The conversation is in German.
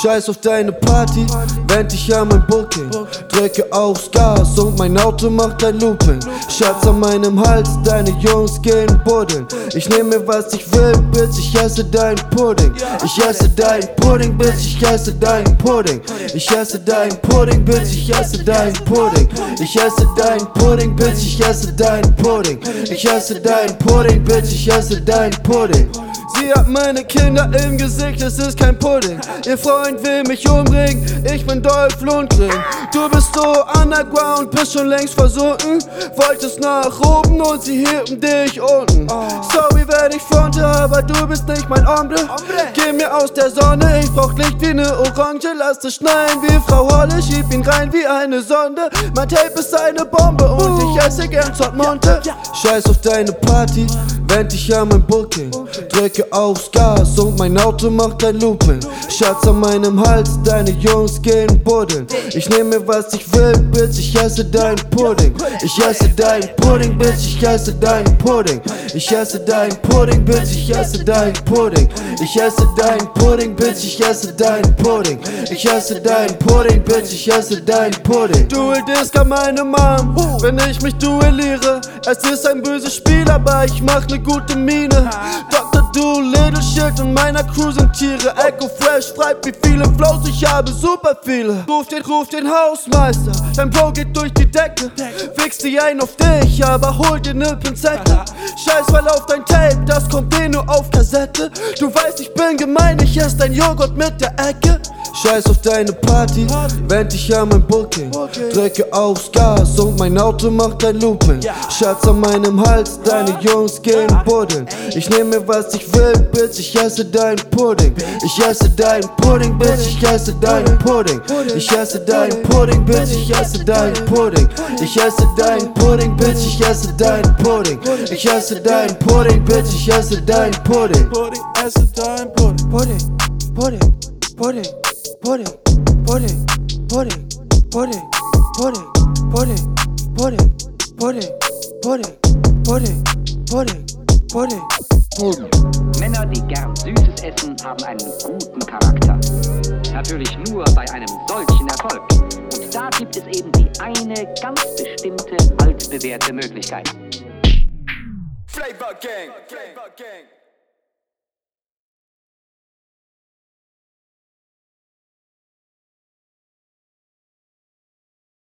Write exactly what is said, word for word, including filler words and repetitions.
Scheiß auf deine Party, wend dich an mein Booking. Drücke aufs Gas und mein Auto macht ein Looping. Schatz an meinem Hals, deine Jungs gehen buddeln. Ich nehme was ich will, Bitch, ich esse dein Pudding. Ich esse dein Pudding, Bitch, ich esse dein Pudding. Ich esse dein Pudding, Bitch, ich esse dein Pudding. Ich esse dein Pudding, Bitch, ich esse dein Pudding. Ich esse dein Pudding, Bitch, ich esse dein Pudding. Sie hat meine Kinder im Gesicht, es ist kein Pudding. Ihr Freund will mich umbringen, ich bin Dolph Lundgren. Du bist so underground, bist schon längst versunken. Wolltest nach oben und sie hielten dich unten. Sorry, wenn ich fronte, aber du bist nicht mein Ombre. Geh mir aus der Sonne, ich brauch Licht wie ne Orange. Lass es schneien wie Frau Holle, schieb ihn rein wie eine Sonde. Mein Tape ist eine Bombe und ich esse gern Zottmonte. Scheiß auf deine Party, wend dich an mein Booking. Drücke aufs Gas und mein Auto macht ein Looping. Schatz an meinem Hals, deine Jungs gehen buddeln. Ich nehme was ich will, Bitch, ich esse dein Pudding. Ich esse dein Pudding, Bitch, ich esse dein Pudding. Ich esse dein Pudding, Bitch, ich esse dein Pudding. Ich esse dein Pudding, Bitch, ich esse dein Pudding. Ich esse dein Pudding, Bitch, ich esse dein Pudding. Duel Disc an meine Mom, wenn ich mich duelliere. Es ist ein böses Spiel, aber ich mach ne gute Miene. Doktor Do Little Shit und meiner Crew sind Tiere. Echo Fresh schreibt wie viele Flows, ich habe super viele. Ruf den, ruf den Hausmeister, dein Bro geht durch die Decke. Wichst die ein auf dich, aber hol dir ne Pinzette. Scheiß mal auf dein Tape, das kommt eh nur auf Kassette. Du weißt, ich bin gemein, ich ess dein Joghurt mit der Ecke. Scheiß auf deine Party, wend dich an mein Booking. Drücke aufs Gas und mein Auto macht ein Looping. Schatz an meinem Hals, deine Jungs gehen buddeln. Ich nehme was ich will, Bitch, ich esse dein Pudding. Ich esse dein Pudding, Bitch, ich esse dein Pudding. Ich esse dein Pudding, Bitch, ich esse dein Pudding. Ich esse dein Pudding, Bitch, ich esse dein Pudding. Ich esse dein Pudding, Bitch, ich esse dein Pudding. Esse dein Pudding. Pudding, Pudding, Pudding. Pudding, pudding, pudding, pudding, pudding, pudding, pudding, pudding, pudding, pudding, pudding, pudding, pudding. Männer, die gern Süßes essen, haben einen guten Charakter. Natürlich nur bei einem solchen Erfolg. Und da gibt es eben die eine ganz bestimmte, altbewährte Möglichkeit. Flavor Gang, Flavor Gang.